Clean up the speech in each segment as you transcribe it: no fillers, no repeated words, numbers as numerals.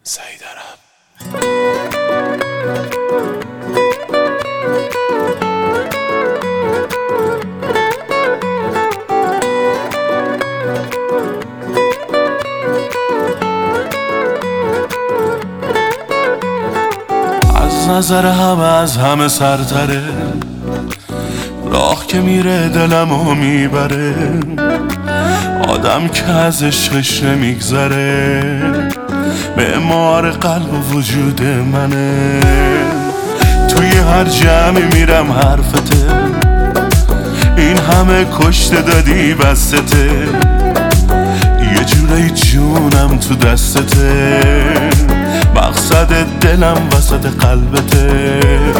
سیدرم. از نظر همه از همه سرتره، راه که میره دلمو میبره، آدم که از عشقش نمیگذره، معمار قلب و وجود منه. توی هر جمعی میرم حرفته، این همه کشته دادی بستته، یه جوری جونم تو دستته، مقصد دلم وسط قلبته.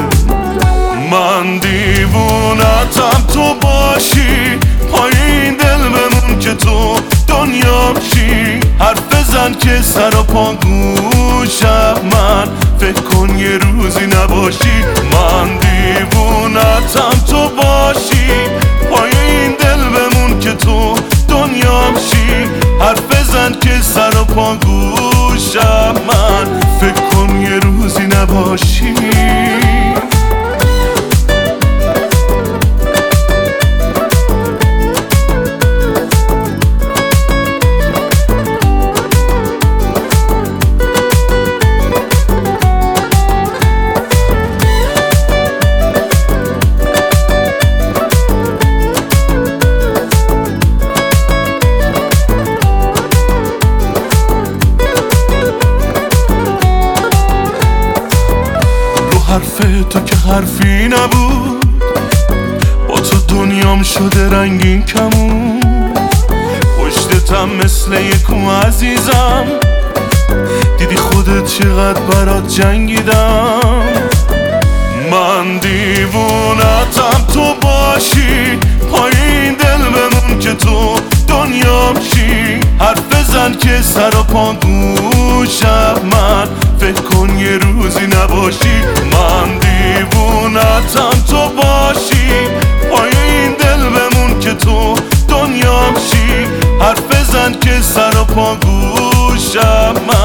من دیوونتم تو باشی، پایین دل بمون که تو دنیا شی. حرف بزن که سر و پا گوشم، من فکر کن یه روزی نباشی. من دیوونتم تو باشی، پایین دل بمون که تو دنیا شی. حرف بزن که سر و پا گوشم، من فکر کن یه روزی نباشی. حرف تو که حرفی نبود، با تو دنیام شده رنگین کمون. پشتتم مثل یکو عزیزم، دیدی خودت چقدر برات جنگیدم. من دیوونتم تو باشی، پایین دل بمون که تو دنیام شی. حرف بزن که سر و پا گوشم، من فکر کن یه روزی نباشی. من دیوونتم تو باشی، پایین دل بمون که تو دنیام شی. حرف بزن که سر و پا گوشم، من